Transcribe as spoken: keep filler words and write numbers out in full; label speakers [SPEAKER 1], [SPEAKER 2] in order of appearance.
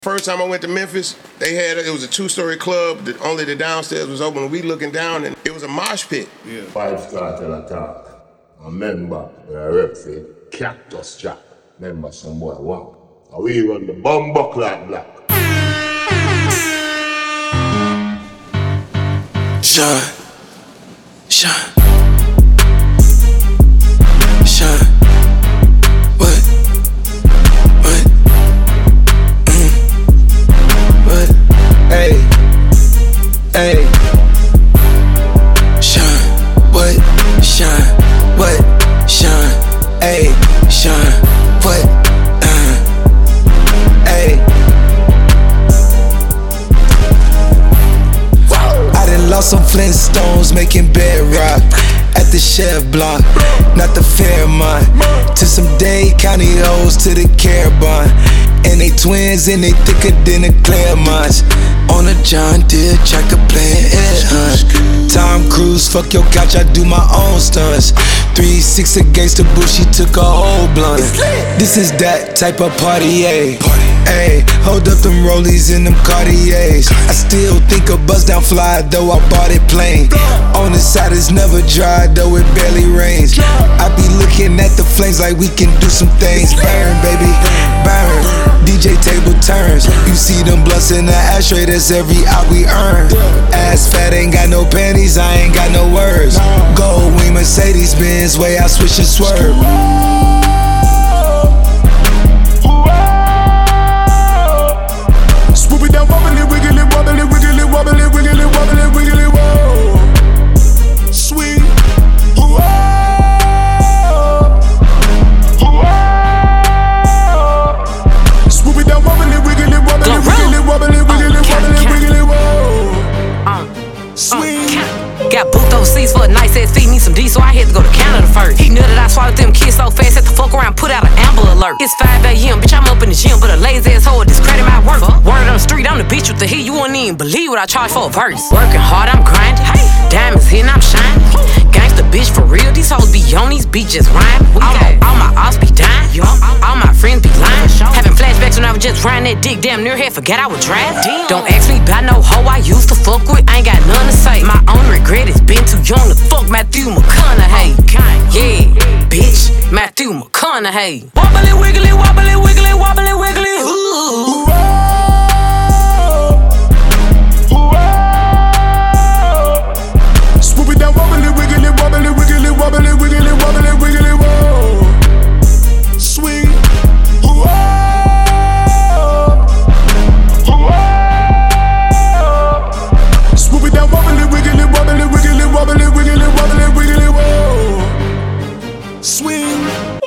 [SPEAKER 1] First time I went to Memphis, they had it was a two-story club that only the downstairs was open. We looking down and it was a mosh pit.
[SPEAKER 2] Yeah. Five star tell a talk. A member, a rep for Cactus Jack. Member some boy wow. And we run the Bumbo Clock Black.
[SPEAKER 3] Shine, shine, shine. What? What? Mm. What? Hey, hey. Shine. What? Shine. What? Shine. Hey, shine. What? Uh. Hey. I done lost some Flintstones making bedrock at the Chef Block, not the Fairmont. To some Dade County hoes to the Carabon. And they twins and they thicker than the Claremonts. On a John Deere tractor playing head hunt. Tom Cruise, fuck your couch, I do my own stunts. three six against the bush, she took a whole blunt. This is that type of party, ayy. Ayy, hold up them rollies and them Cartiers. I still think a buzz down fly, though I bought it plain. On the side it's never dry, though it barely rains. I be looking at the flames like we can do some things. Burn, baby, burn. D J table turns. You see them blunts in the ashtray, that's every out we earn. Ass fat, ain't got no panties, I ain't got no words. Gold wing Mercedes Benz, way I switch and swerve.
[SPEAKER 4] Swoop it down, wobbly, wiggly, wobbly, wiggly, wobbly, wiggly, wobbly, wiggly, whoa. Sweet. Whoa. Whoa. Swoop it down, wobbly, wiggly, wobbly, wiggly, wobbly, wiggly, wobbly, wiggly, whoa. Sweet.
[SPEAKER 5] Got booked overseas for a nice ass feed, need some D, so I had to go to Canada first. He knew that I swallowed them kids so fast, had to fuck around, put out an Amber Alert. It's five a.m., bitch, I'm up in the gym, but a lazy ass hoe discredit my work. Word on the street, I'm the bitch with the heat, you wouldn't even believe what I charge for a verse. Working hard, I'm grinding, diamonds hitting, I'm shining. Gangsta bitch for real, these hoes be on these beaches rhyme. All my, all my ops be dying, all my friends be lying. Having flashbacks when I was just riding that dick, damn near had forgot I was driving. Don't ask me about no hoe I used to fuck with, I ain't got none to say. My own regret is been too young to fuck Matthew McConaughey. Yeah, bitch, Matthew McConaughey. Wobbly wiggly, wobbly wiggly, wobbly wiggly. Ooh.
[SPEAKER 4] Swoop it down, wobbly, wiggly, wobbly, wiggly, wobbly, wiggly, wobbly, wiggly, whoa. Sweet. Whoa. Whoa. Swoop it down, wobbly, wiggly, wobbly, wiggly, wobbly, wiggly, wobbly, wiggly, whoa. Swing.